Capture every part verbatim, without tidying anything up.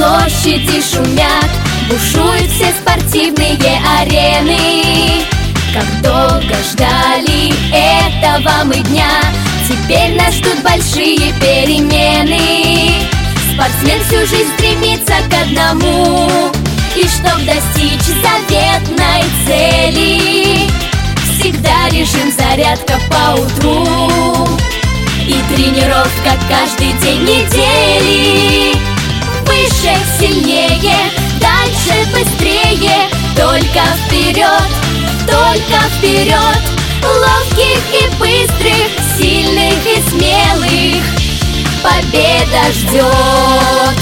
площади шумят, бушуют все спортивные арены. Как долго ждали этого мы дня, теперь нас ждут большие перемены. Спортсмен всю жизнь стремится к одному, и чтоб достичь заветной цели, всегда режим зарядка по утру и тренировка каждый день недели. Выше, сильнее, дальше, быстрее, только вперед, только вперед. Ловких и быстрых, сильных и смелых победа ждет.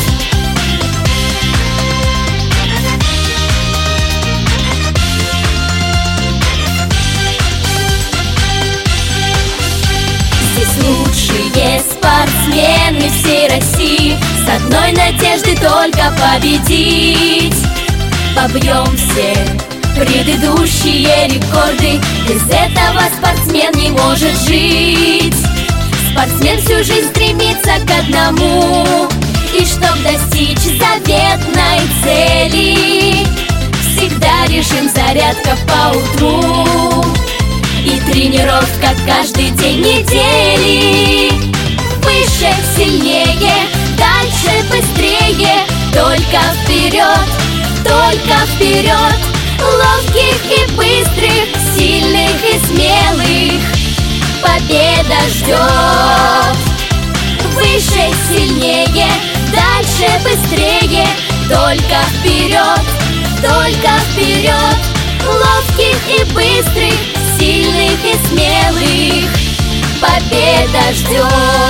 Здесь лучшие спортсмены всей России, с одной надеждой только победить. Побьем все предыдущие рекорды, без этого спортсмен не может жить. Спортсмен всю жизнь стремится к одному, и чтоб достичь заветной цели, всегда режим зарядка по утру и тренировка каждый день недели. Выше, сильнее, дальше, быстрее, только вперед, только вперед. Ловких и быстрых, сильных и смелых победа ждет. Выше, сильнее, дальше, быстрее, только вперед, только вперед. Ловких и быстрых, сильных и смелых победа ждет.